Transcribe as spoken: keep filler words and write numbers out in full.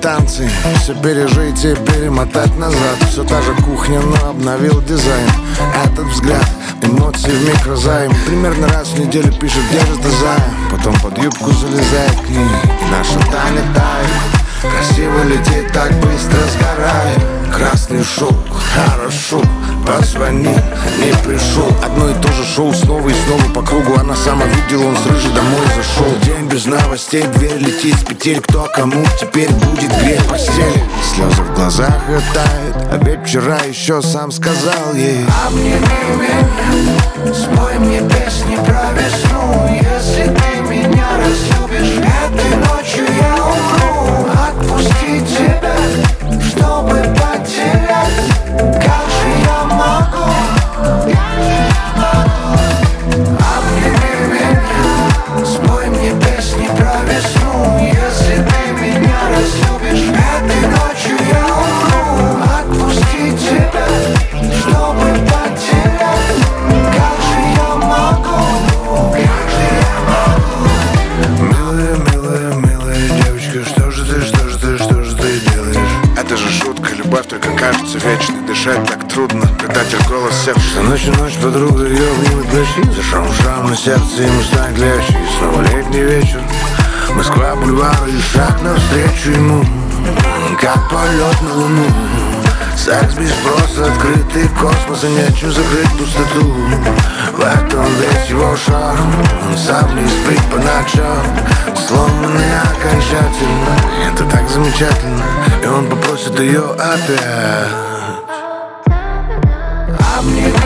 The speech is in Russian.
танцы, все пережить и перемотать назад. Все та же кухня, но обновил дизайн. Этот взгляд, эмоции в микрозайм. Примерно раз в неделю пишет, где же ты, зая? Потом под юбку залезает к ней, и наша Таня тает. Красиво летит, так быстро сгорает. Красный шоу, хорошо, позвони, не пришел. Одно и то же шоу снова и снова по кругу. Она сама видела, он с рыжей домой зашел. День без новостей, дверь летит с петель. Кто кому теперь будет греть постель? Слезы в глазах и тает, а ведь вчера еще сам сказал ей: обними меня, спой мне песни про весну. Если ты меня разлюбишь, этой ночью я умру. Отпусти тебя, чтобы потерять. Как же я могу? Обними меня, спой мне песни про весну. Если ты меня разлюбишь, этой ночью я умру. Отпусти тебя, чтобы потерять. Как же я могу? Как же я могу? Милая, милая, милая девочка, что же ты, что же ты, что же ты делаешь? Это же шутка, любовь только кажется вечной. Дышать так трудно, предатель голос сердца. Что ночь и ночь подруга ее обнимет плечи. За шрам-шрам на сердце ему стать легче. И снова летний вечер, Москва, бульвар, и шаг навстречу ему, как полет на луну. Секс без спроса, открытый космос, и нечем закрыть пустоту. В этом весь его шарм, он сам не спит по ночам. Сломанный окончательно, это так замечательно. И он попросит ее опять. Обними